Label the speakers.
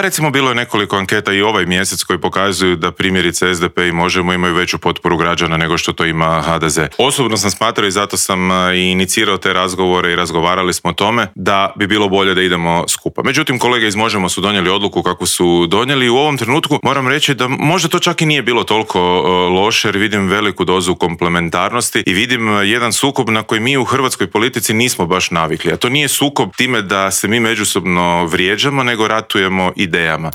Speaker 1: Pa recimo bilo je nekoliko anketa i ovaj mjesec koji pokazuju da primjerice SDP i Možemo imaju veću potporu građana nego što to ima HDZ. Osobno sam smatrao i zato sam i inicirao te razgovore i razgovarali smo o tome da bi bilo bolje da idemo skupa. Međutim, kolege iz Možemo su donijeli odluku kako su donijeli i u ovom trenutku moram reći da možda to čak i nije bilo toliko loše jer vidim veliku dozu komplementarnosti i vidim jedan sukob na koji mi u hrvatskoj politici nismo baš navikli. A to nije sukob time da se mi međusobno vrijeđamo, nego ratujemo idejama.